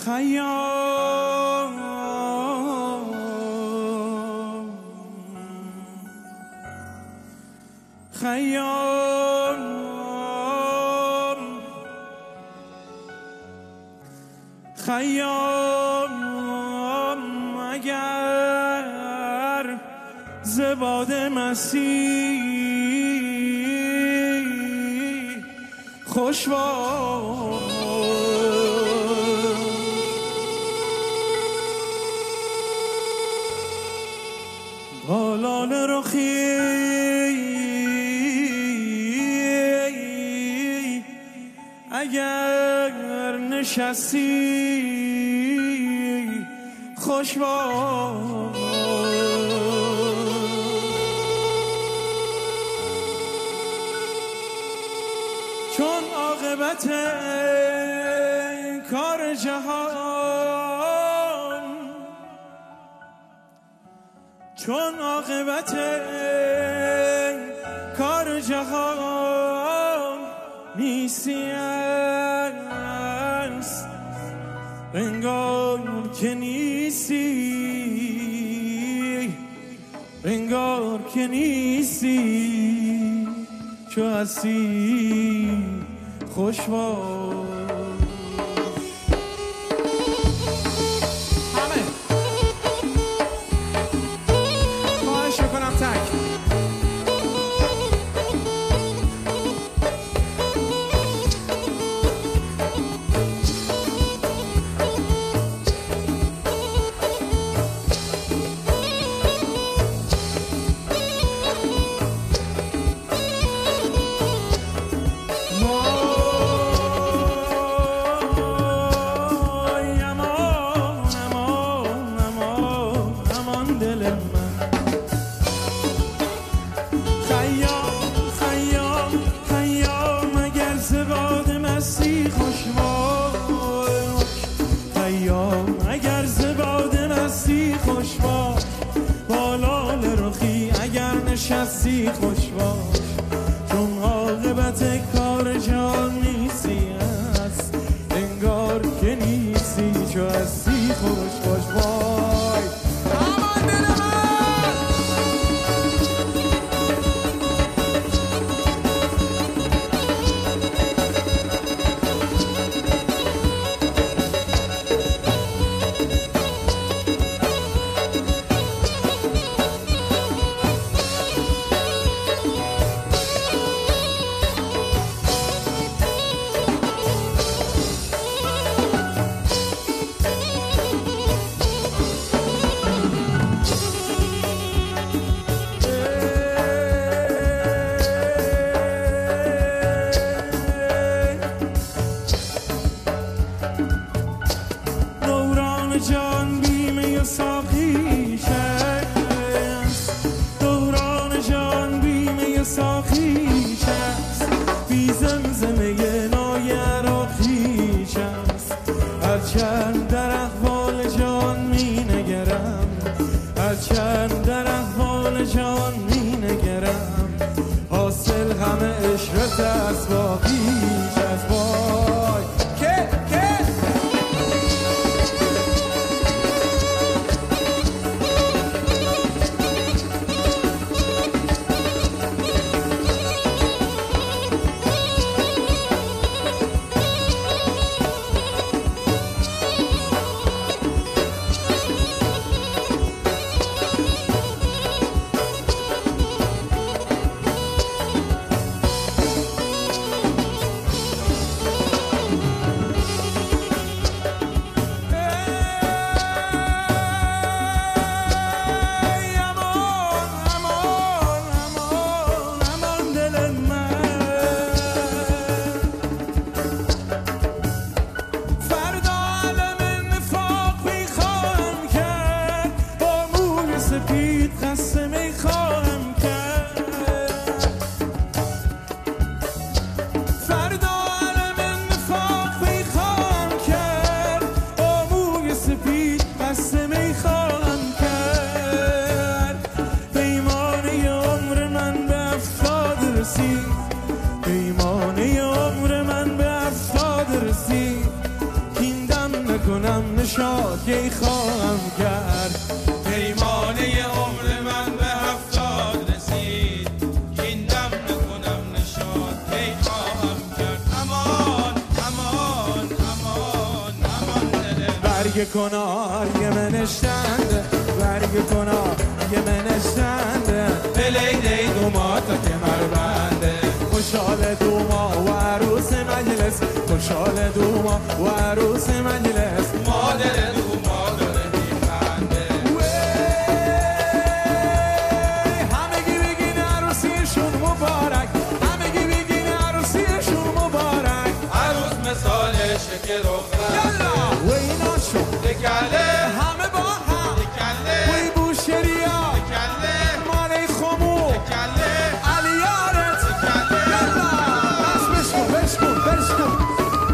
خیام خیام خیام اگر زباد مسیح خوش باش بالان رخی اگر نشستی خوش باش چون عاقبت کار جهان چون عاقبت کار جهان نیستی است انگار که نیستی انگار که نیستی چو هستی خوش باش همه خواهش کنم تک اگر زباد مستی خوش باش بالال رخی اگر نشستی خوش باش چون عاقبت کار جان نیستی است انگار که نیستی چو هستی خوش باش وای امان دل من جان بیمه ساقیش است دوران جان بیمه ساقیش است بی زمزمه نای عراقیش است هرچند در احوال جان می نگرم هرچند در احوال جان می نگرم حاصل همه عشرت از باقیش است وای که برگ کنار یه منشتنده برگ کنار یه منشتنده بلیده دوما تا کمر بنده خوشحال دوما و عروس مجلس خوشحال دوما و عروس مجلس مادر دوما داره میخنده همگی بگین عروسیشون مبارک همگی بگین عروسیشون مبارک عروس مثالشه که رخ و اینا شون دکله همه با هم دکله وی بوشریا دکله مالی خمو دکله علیارت دکله یلا بس بشکن بشکن بشکن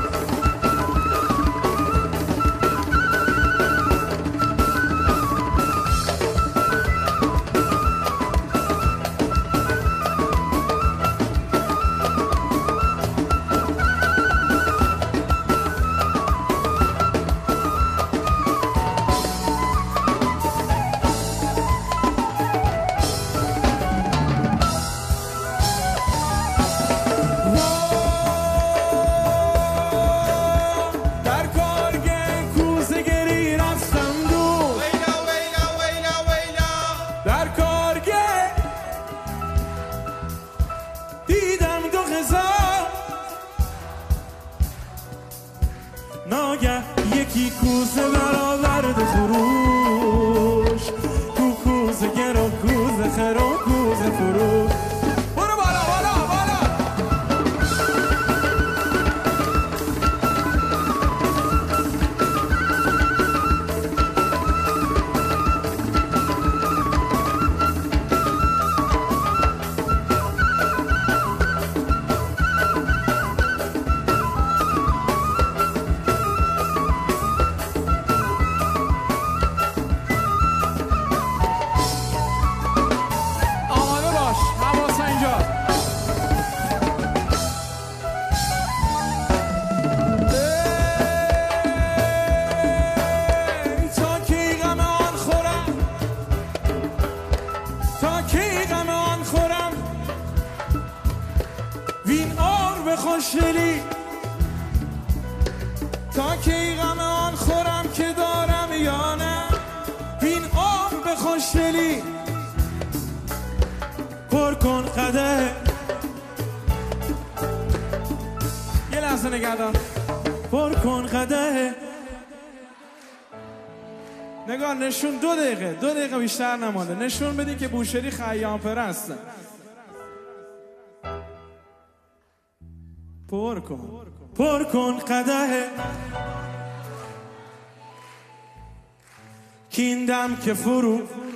ناگه یکی کوزه برآورد فروش تو کوزه گرو کوزه خرو کوزه فروش برو بالا بالا بالا خوشدلی تا کی غم آن خورم که دارم یا نه این عمر خوشدلی پر کن قده یه لحظه نگردار پر کن قده نگاه نشون 2 دقیقه بیشتر نمانده نشون بدین که بوشهری خیام پرسته پر کن قده کیندم که فرو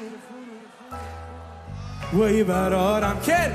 وی برارم کل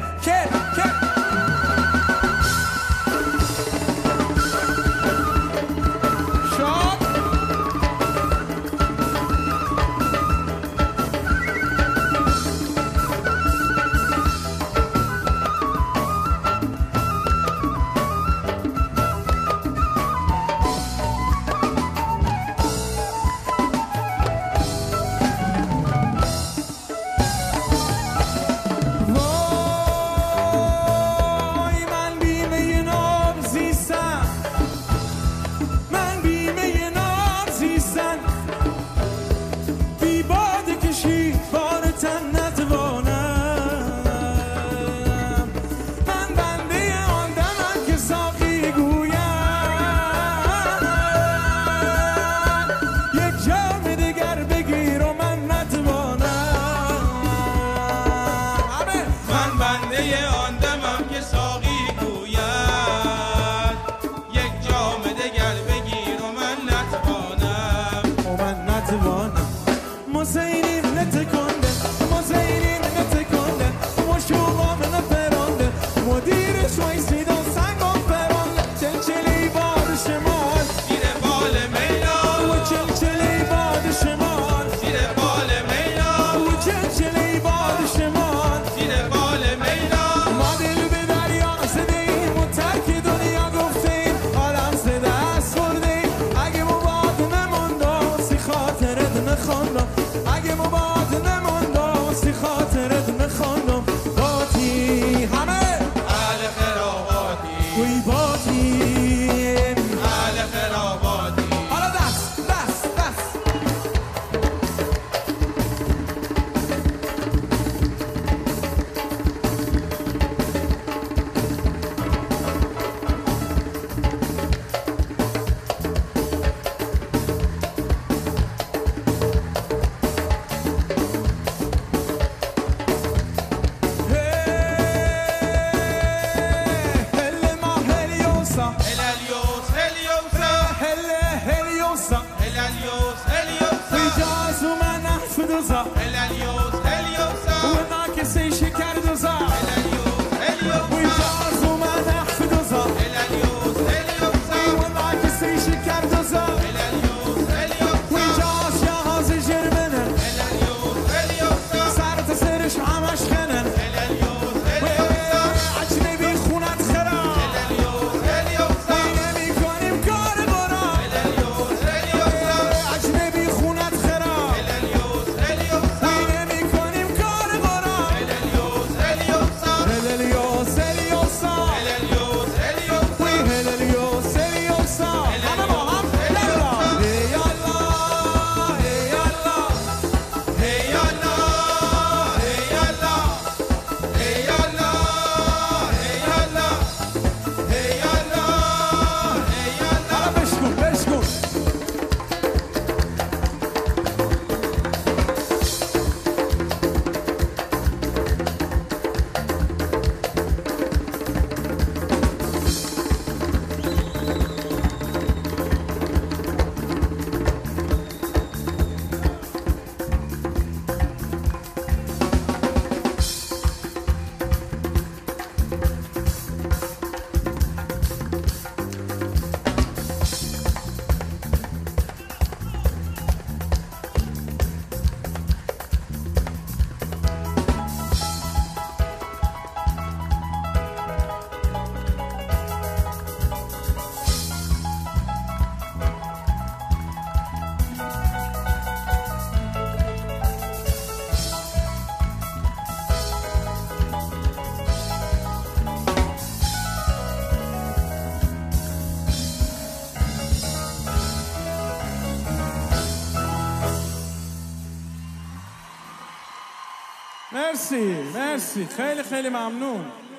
کسی شکر دوزا ویجاز اومد اخف دوزا والله کسی شکر دوزا ویجاز جهاز جرمنه سرت سرش همش خنن اجنبی خونت خراب نمی کنیم کار برا اجنبی خونت خراب نمی کنیم کار برا هلیوس هلیوسا وی هلیوس هلیوسا همه با هم یالا ای الله ای الله ای الله ای الله ای الله ای الله ای الله ای الله بشکن بشکن مرسی مرسی خیلی خیلی ممنون.